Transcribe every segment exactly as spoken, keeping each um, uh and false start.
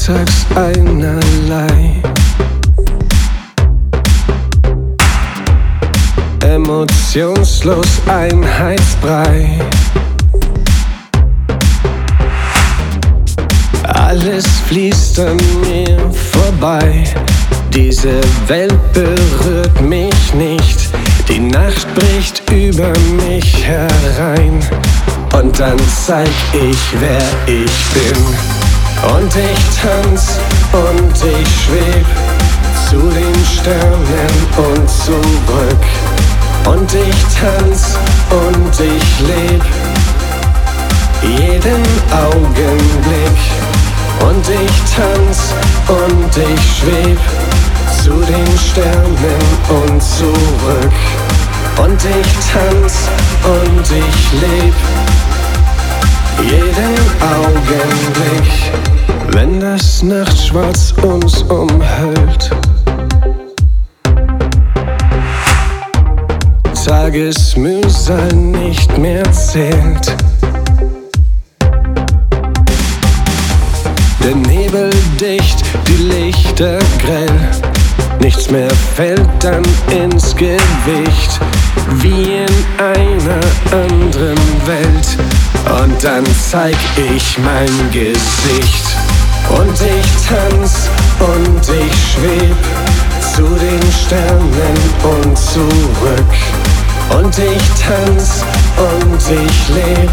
alltags einerlei. Emotionslos Einheitsbrei. Alles fließt an mir vorbei. Diese Welt berührt mich nicht. Die Nacht bricht über mich herein. Und dann zeig ich, wer ich bin. Und ich tanz und ich schweb zu den Sternen und zurück. Und ich tanz und ich leb jeden Augenblick. Und ich tanz und ich schweb zu den Sternen und zurück. Und ich tanz und ich leb jeden Augenblick. Wenn das Nachtschwarz uns umhüllt, Tagesmühsal nicht mehr zählt, der Nebel dicht, die Lichter grell, nichts mehr fällt dann ins Gewicht, wie in einer anderen Welt. Und dann zeig ich mein Gesicht. Und ich tanz und ich schweb zu den Sternen und zurück. Und ich tanz und ich leb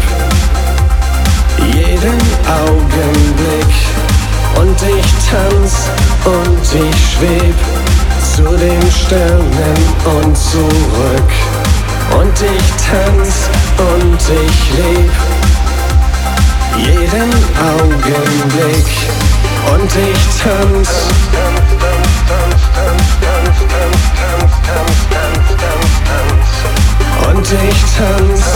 jeden Augenblick. Und ich tanz und ich schweb zu den Sternen und zurück. Und ich tanz und ich leb jeden Augenblick. Und ich tanz und ich tanz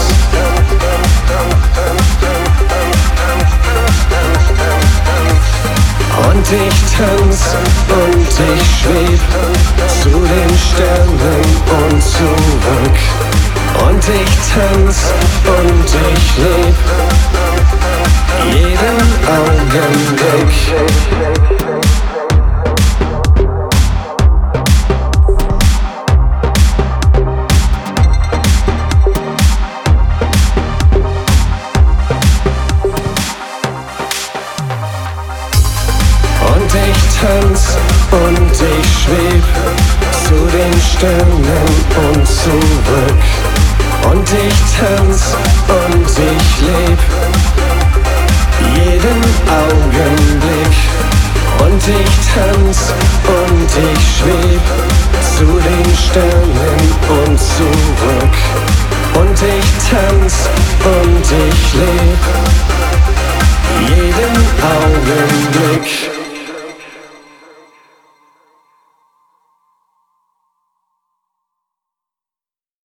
und ich tanz und ich schweb zu den Sternen und zurück. Und ich tanz und ich leb jeden Augenblick. Und ich tanz und ich schweb zu den Sternen und zurück. Und ich tanz und ich leb jeden Augenblick. Und ich tanz und ich schweb zu den Sternen und zurück. Und ich tanz und ich leb jeden Augenblick.